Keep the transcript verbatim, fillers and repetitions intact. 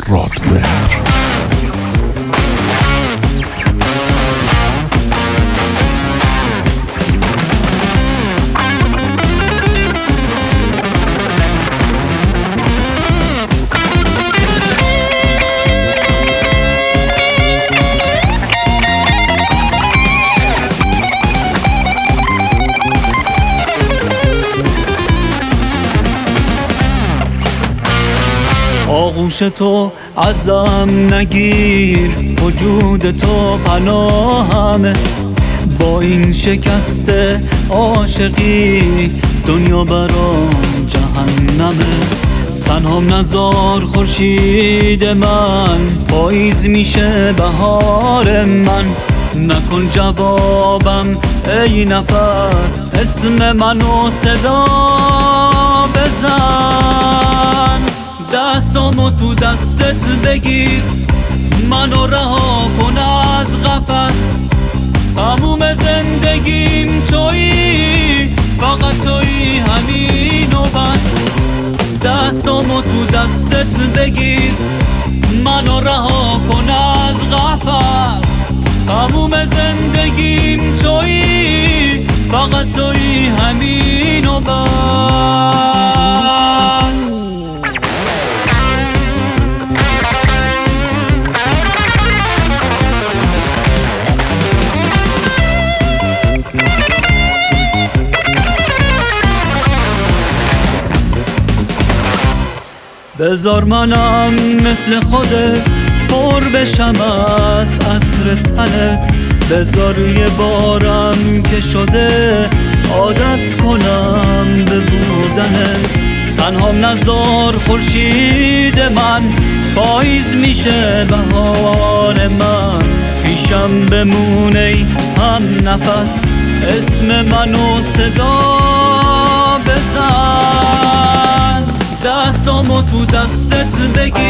رادمهر. آغوش تو ازم نگیر، وجود تو پناهمه. با این شکست عاشقی دنیا برام جهنمه. تنهام نزار خورشید من، پاییز میشه بهار من. نکن جوابم ای نفس، اسم منو صدا بزن. دستامو تو دستت بگیر، منو رها کن از قفس. تموم زندگیم تویی، فقط تویی، همین و بس. دستامو تو دستت بگیر، منو رها کن از قفس. تموم زندگیم تویی، فقط تویی، همین و بس. بذار منم مثل خودت پر بشم از عطر تنت. بذار یه بارم که شده عادت کنم به بودنت. تنهام نزار خورشید من، پاییز میشه بهار من. پیشم بمونه ای هم نفس، اسم منو صدا بزن. دستامو تو دستت بگیر،